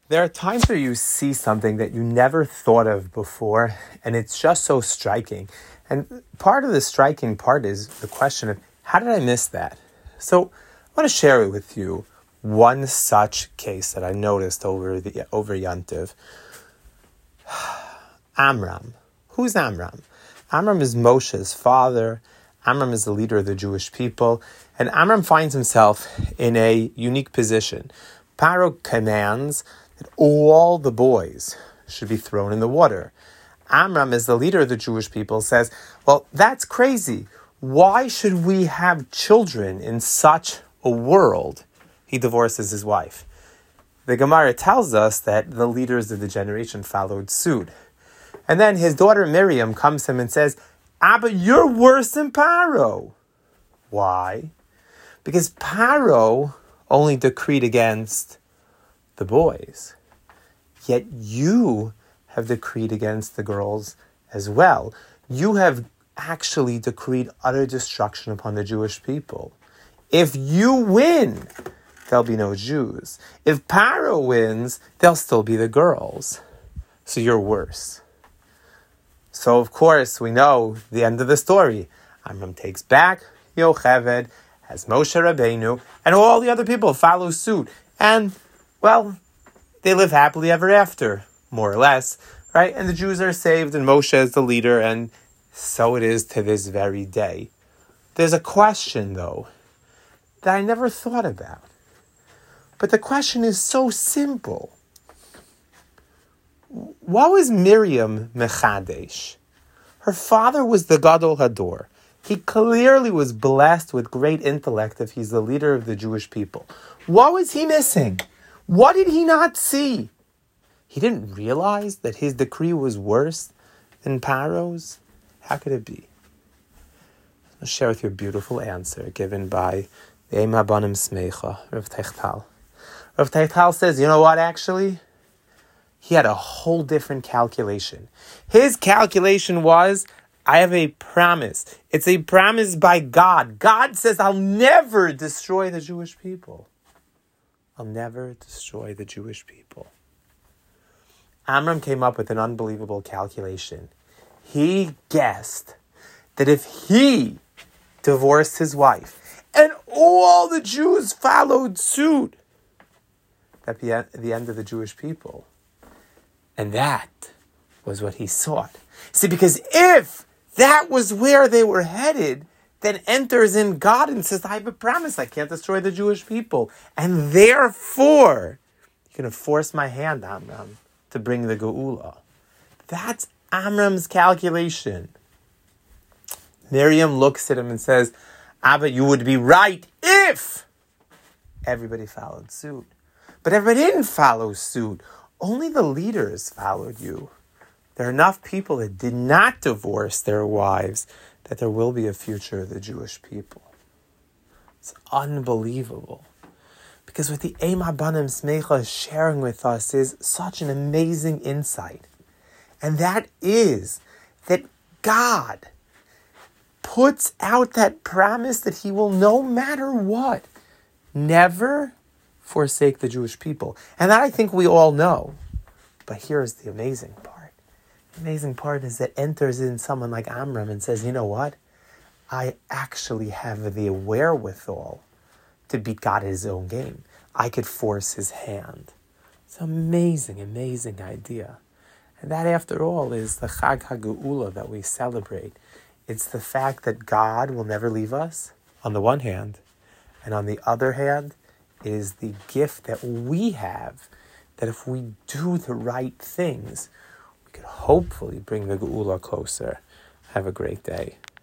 There are times where you see something that you never thought of before, and it's just so striking. And part of the striking part is the question of, how did I miss that? So I want to share with you one such case that I noticed over Yantiv. Amram. Who's Amram? Amram is Moshe's father. Amram is the leader of the Jewish people. And Amram finds himself in a unique position. Paro commands that all the boys should be thrown in the water. Amram, as the leader of the Jewish people, says, well, that's crazy. Why should we have children in such a world? He divorces his wife. The Gemara tells us that the leaders of the generation followed suit. And then his daughter Miriam comes to him and says, Abba, you're worse than Paro. Why? Because Paro only decreed against the boys. Yet you have decreed against the girls as well. You have actually decreed utter destruction upon the Jewish people. If you win, there'll be no Jews. If Paro wins, there'll still be the girls. So you're worse. So of course, we know the end of the story. Amram takes back Yocheved, has Moshe Rabbeinu, and all the other people follow suit. And, well, they live happily ever after, more or less, right? And the Jews are saved, and Moshe is the leader, and so it is to this very day. There's a question, though, that I never thought about. But the question is so simple. What was Miriam Mechadesh? Her father was the Gadol Hador. He clearly was blessed with great intellect if he's the leader of the Jewish people. What was he missing? What did he not see? He didn't realize that his decree was worse than Paro's? How could it be? I'll share with you a beautiful answer given by the Eim Habanim Smecha, Rav Teichtal. Rav Teichtal says, you know what, actually? He had a whole different calculation. His calculation was, I have a promise. It's a promise by God. God says, I'll never destroy the Jewish people. I'll never destroy the Jewish people. Amram came up with an unbelievable calculation. He guessed that if he divorced his wife and all the Jews followed suit, that'd be at the end of the Jewish people. And that was what he sought. See, because if that was where they were headed, then enters in God and says, I have a promise, I can't destroy the Jewish people. And therefore, you're going to force my hand, Amram, to bring the Geula. That's Amram's calculation. Miriam looks at him and says, Abba, you would be right if everybody followed suit. But everybody didn't follow suit. Only the leaders followed you. There are enough people that did not divorce their wives that there will be a future of the Jewish people. It's unbelievable. Because what the Eim Habanim Smecha is sharing with us is such an amazing insight. And that is that God puts out that promise that he will, no matter what, never forsake the Jewish people. And that I think we all know. But here's the amazing part. The amazing part is that enters in someone like Amram and says, you know what? I actually have the wherewithal to beat God at his own game. I could force his hand. It's an amazing, amazing idea. And that, after all, is the Chag HaGeula that we celebrate. It's the fact that God will never leave us, on the one hand, and on the other hand, is the gift that we have, that if we do the right things, we could hopefully bring the Geula closer. Have a great day.